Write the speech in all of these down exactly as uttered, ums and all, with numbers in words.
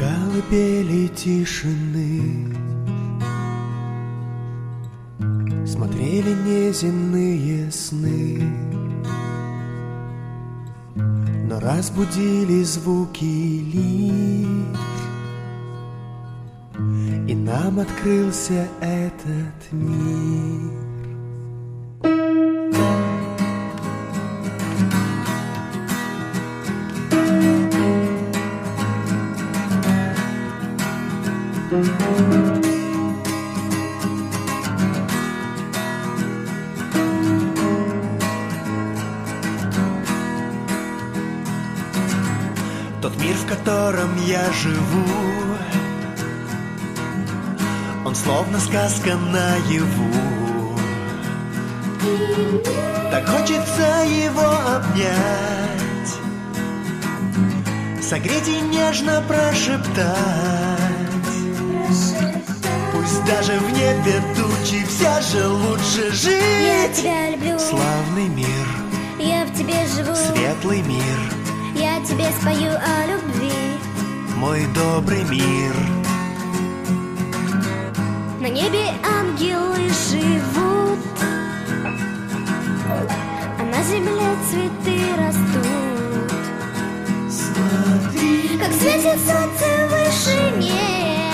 колыбели тишины смотрели неземные сны, но разбудили звуки лир, и нам открылся этот мир. Тот мир, в котором я живу, он словно сказка наяву. Так хочется его обнять, согреть и нежно прошептать. Пусть даже в небе тучи, все же лучше жить. Я тебя люблю, славный мир, я в тебе живу, светлый мир, я тебе спою о любви. Мой добрый мир. На небе ангелы живут, а на земле цветы растут. Смотри, как светит солнце в вышине,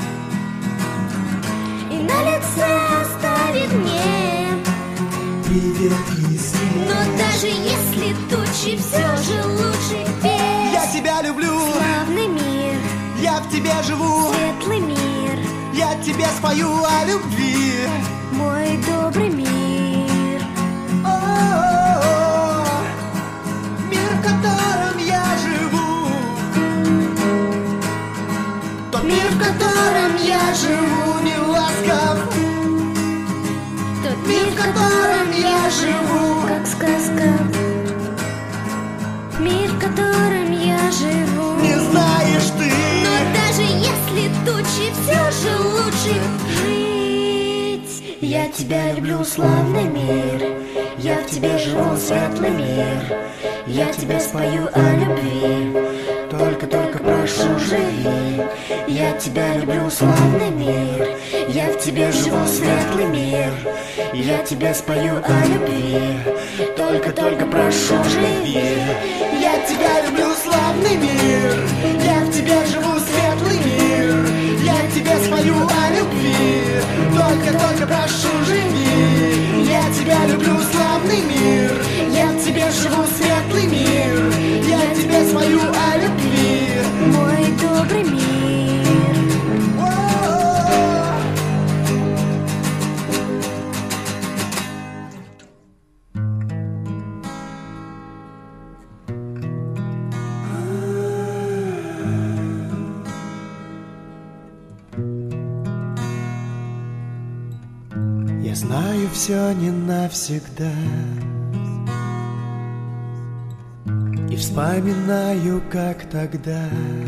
и на лице оставит мне привет весне. Но даже если тучи, все же лучше петь. Я тебя люблю, славный мир, я в тебе живу, светлый мир, я тебе спою о любви. мой добрый мир. О-о-о, мир, в котором я живу, тот мир, в котором я живу, не ласков. Тот Мир, в котором я живу, как сказка. Мир, в котором я живу. не знаешь ты. Но даже если тучи, все же лучше жить. Я тебя люблю, славный мир, я в тебе живу, светлый мир. Я тебе спою о любви, только-только прошу, живи. Я тебя люблю, славный мир, я в тебе живу, светлый мир. Я тебе спою о любви, только-только прошу, живи. Я тебя люблю, славный мир, я в тебе живу, светлый мир. Я тебе спою о любви, только-только прошу, живи. Я тебя люблю, славный мир, я в тебе живу, светлый мир. Я тебе спою о любви, мой добрый мир. Я знаю, все не навсегда, и вспоминаю, как тогда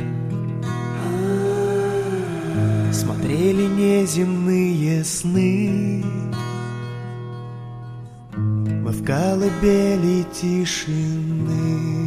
смотрели неземные сны. Мы в колыбели тишины